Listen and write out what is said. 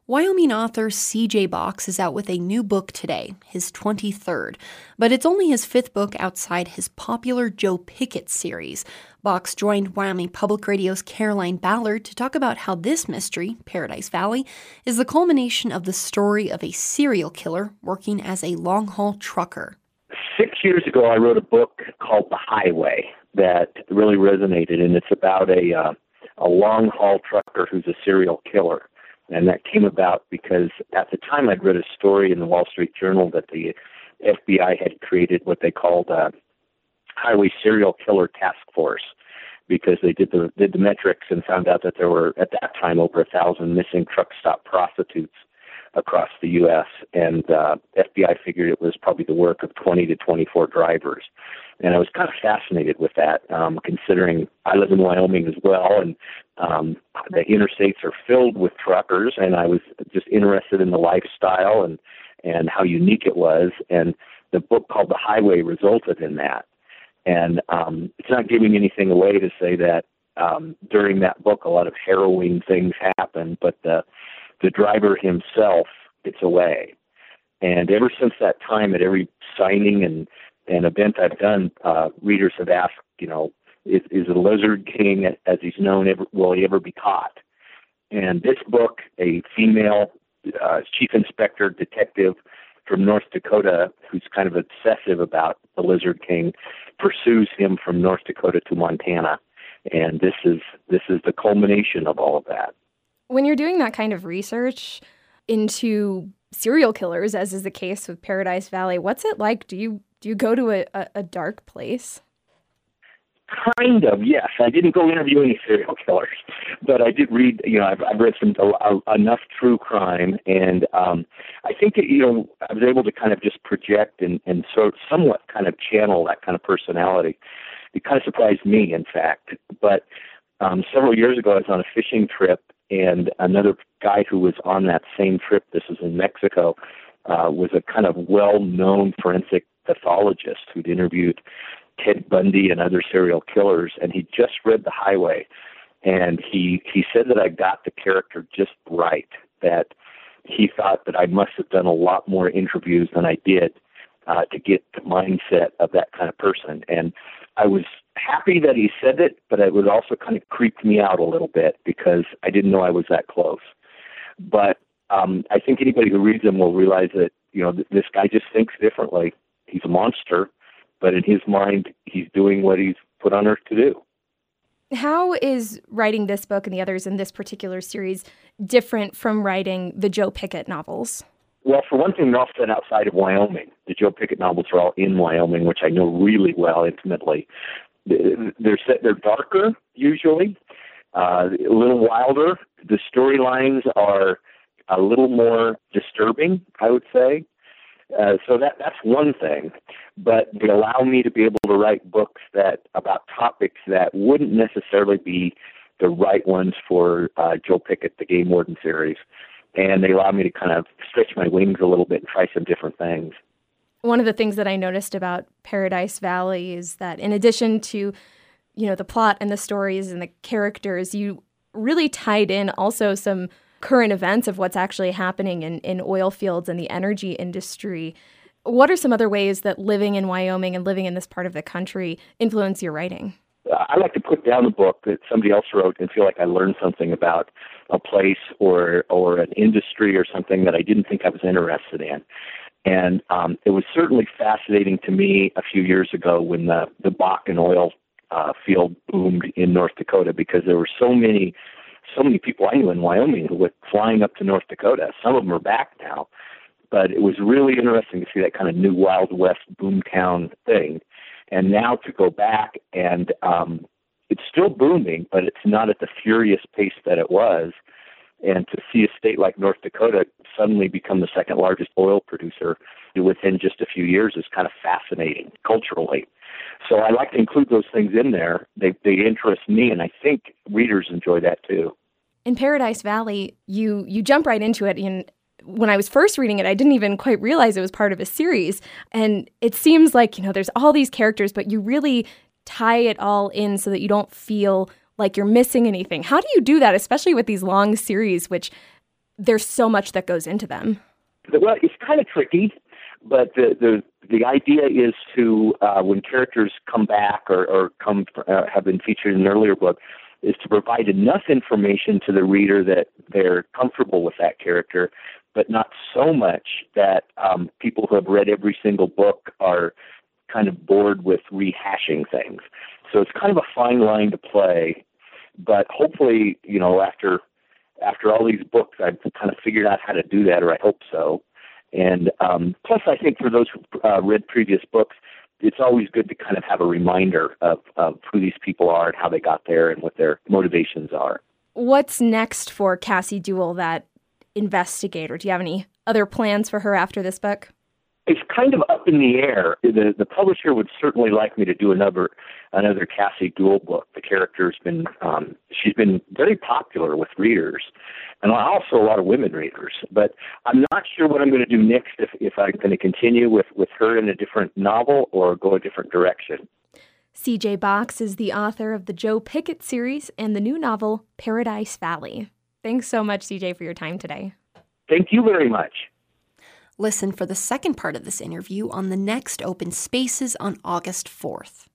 Wyoming author C.J. Box is out with a new book today, his 23rd, but it's only his fifth book outside his popular Joe Pickett series. Box joined Wyoming Public Radio's Caroline Ballard to talk about how this mystery, Paradise Valley, is the culmination of the story of a serial killer working as a long-haul trucker. 6 years ago, I wrote a book called The Highway that really resonated, and it's about a long-haul trucker who's a serial killer. And that came about because at the time I'd read a story in the Wall Street Journal that the FBI had created what they called a Highway Serial Killer Task Force, because they did the metrics and found out that there were, at that time, over 1,000 missing truck stop prostitutes across the U.S., and FBI figured it was probably the work of 20 to 24 drivers. And I was kind of fascinated with that, considering I live in Wyoming as well, and the interstates are filled with truckers, and I was just interested in the lifestyle and how unique it was. And the book called The Highway resulted in that. And it's not giving anything away to say that during that book a lot of harrowing things happened, but the driver himself gets away. And ever since that time, at every signing and event I've done, readers have asked, is the Lizard King, as he's known, will he ever be caught? And this book, a female chief inspector detective from North Dakota, who's kind of obsessive about the Lizard King, pursues him from North Dakota to Montana. And this is the culmination of all of that. When you're doing that kind of research into serial killers, as is the case with Paradise Valley, what's it like? Do you go to a dark place? Kind of, yes. I didn't go interview any serial killers, but I did read. I've read enough true crime, and I think that, I was able to kind of just project and somewhat kind of channel that kind of personality. It kind of surprised me, in fact. But several years ago, I was on a fishing trip, and another guy who was on that same trip, this was in Mexico, was a kind of well-known forensic pathologist who'd interviewed Ted Bundy and other serial killers, and he just read The Highway, and he said that I got the character just right, that he thought that I must have done a lot more interviews than I did to get the mindset of that kind of person. And I was happy that he said it, but it was also kind of creeped me out a little bit because I didn't know I was that close. But I think anybody who reads them will realize that, this guy just thinks differently. He's a monster, but in his mind, he's doing what he's put on earth to do. How is writing this book and the others in this particular series different from writing the Joe Pickett novels? Well, for one thing, they're all set outside of Wyoming. The Joe Pickett novels are all in Wyoming, which I know really well, intimately. They're darker, usually, a little wilder. The storylines are a little more disturbing, I would say. So that's one thing. But they allow me to be able to write books about topics that wouldn't necessarily be the right ones for Joe Pickett, the Game Warden series. And they allow me to kind of stretch my wings a little bit and try some different things. One of the things that I noticed about Paradise Valley is that in addition to, the plot and the stories and the characters, you really tied in also some current events of what's actually happening in oil fields and the energy industry. What are some other ways that living in Wyoming and living in this part of the country influence your writing? I like to put down a book that somebody else wrote and feel like I learned something about a place or an industry or something that I didn't think I was interested in. And it was certainly fascinating to me a few years ago when the Bakken oil field boomed in North Dakota, because there were so many people I knew in Wyoming who were flying up to North Dakota. Some of them are back now. But it was really interesting to see that kind of new Wild West boomtown thing. And now to go back and it's still booming, but it's not at the furious pace that it was. And to see a state like North Dakota suddenly become the second largest oil producer within just a few years is kind of fascinating culturally. So I like to include those things in there. They interest me, and I think readers enjoy that too. In Paradise Valley, you jump right into it. When I was first reading it, I didn't even quite realize it was part of a series. And it seems like, there's all these characters, but you really tie it all in so that you don't feel like you're missing anything. How do you do that, especially with these long series, which there's so much that goes into them. Well, it's kind of tricky, but the idea is to when characters come back or have been featured in an earlier book, is to provide enough information to the reader that they're comfortable with that character, but not so much that people who have read every single book are kind of bored with rehashing things. So it's kind of a fine line to play, but hopefully, after all these books, I've kind of figured out how to do that, or I hope so. And plus, I think for those who read previous books, it's always good to kind of have a reminder of who these people are and how they got there and what their motivations are. What's next for Cassie Dewell, that investigator? Do you have any other plans for her after this book? It's kind of up in the air. The publisher would certainly like me to do another Cassie Dewell book. The character's been she's been very popular with readers, and also a lot of women readers. But I'm not sure what I'm going to do next. If I'm going to continue with her in a different novel or go a different direction. C.J. Box is the author of the Joe Pickett series and the new novel Paradise Valley. Thanks so much, C.J., for your time today. Thank you very much. Listen for the second part of this interview on the next Open Spaces on August 4th.